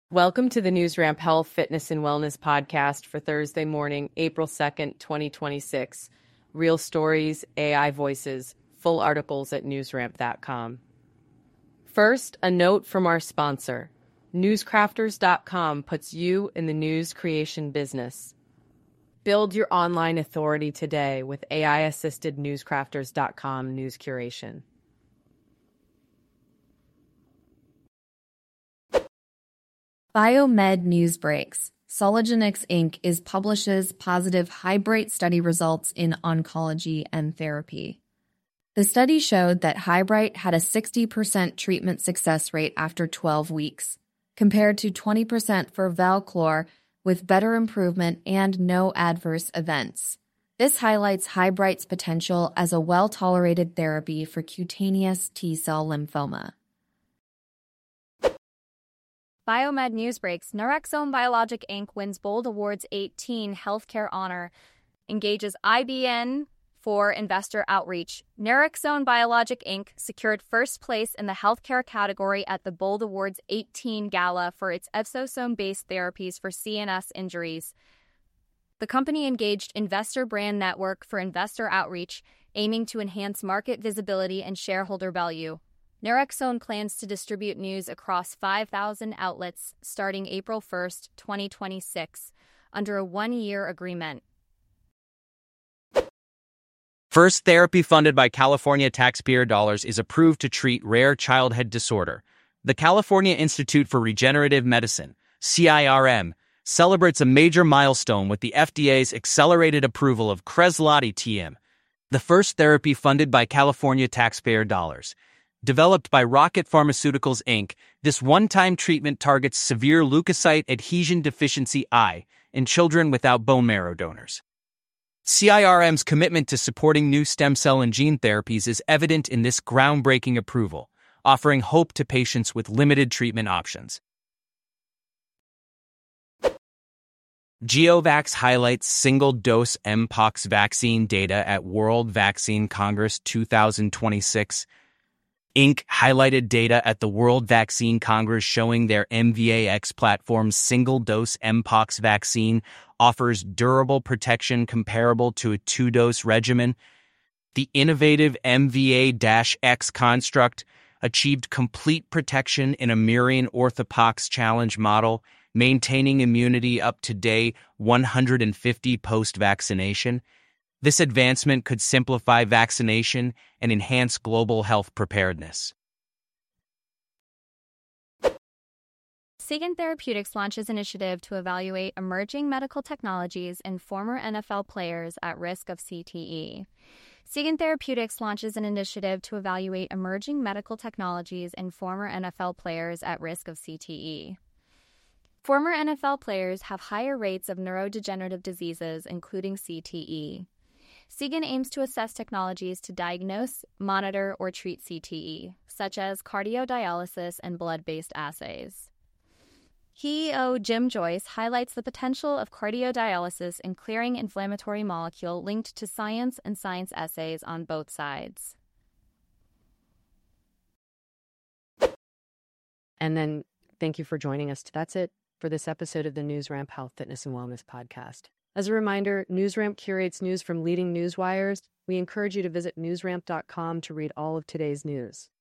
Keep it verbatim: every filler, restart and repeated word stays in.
Welcome to the NewsRamp Health, Fitness, and Wellness podcast for Thursday morning, April second, twenty twenty-six. Real stories, A I voices, full articles at newsramp dot com. First, a note from our sponsor. newscrafters dot com puts you in the news creation business. Build your online authority today with A I-assisted newscrafters dot com news curation. Biomed News Breaks. Soligenix Incorporated is publishes positive Highbright study results in oncology and therapy. The study showed that Highbright had a sixty percent treatment success rate after twelve weeks, compared to twenty percent for Valclor, with better improvement and no adverse events. This highlights Highbright's potential as a well-tolerated therapy for cutaneous T-cell lymphoma. Biomed News Breaks. Nurexome Biologic Incorporated wins Bold Awards eighteen Healthcare Honor, engages I B N for investor outreach. Nurexome Biologic Incorporated secured first place in the healthcare category at the Bold Awards eighteen Gala for its exosome-based therapies for C N S injuries. The company engaged Investor Brand Network for investor outreach, aiming to enhance market visibility and shareholder value. Nurexome plans to distribute news across five thousand outlets starting April first, twenty twenty-six, under a one-year agreement. First therapy funded by California taxpayer dollars is approved to treat rare childhood disorder. The California Institute for Regenerative Medicine, C I R M, celebrates a major milestone with the F D A's accelerated approval of Kresladi T M, the first therapy funded by California taxpayer dollars. Developed by Rocket Pharmaceuticals, Incorporated, this one-time treatment targets severe leukocyte adhesion deficiency I in children without bone marrow donors. C I R M's commitment to supporting new stem cell and gene therapies is evident in this groundbreaking approval, offering hope to patients with limited treatment options. GeoVax highlights single-dose Mpox vaccine data at World Vaccine Congress twenty twenty-six. Incorporated highlighted data at the World Vaccine Congress showing their M V A X platform's single-dose Mpox vaccine offers durable protection comparable to a two-dose regimen. The innovative M V A X construct achieved complete protection in a murine orthopox challenge model, maintaining immunity up to day one hundred fifty post-vaccination. This advancement could simplify vaccination and enhance global health preparedness. Seagen Therapeutics launches initiative to evaluate emerging medical technologies in former N F L players at risk of C T E. Seagen Therapeutics launches an initiative to evaluate emerging medical technologies in former N F L players at risk of C T E. Former N F L players have higher rates of neurodegenerative diseases, including C T E. Seagen aims to assess technologies to diagnose, monitor, or treat C T E, such as cardiodialysis and blood-based assays. C E O Jim Joyce highlights the potential of cardiodialysis in clearing inflammatory molecule linked to science and science essays on both sides. And then thank you for joining us. That's it for this episode of the NewsRamp Health, Fitness, and Wellness podcast. As a reminder, NewsRamp curates news from leading news wires. We encourage you to visit newsramp dot com to read all of today's news.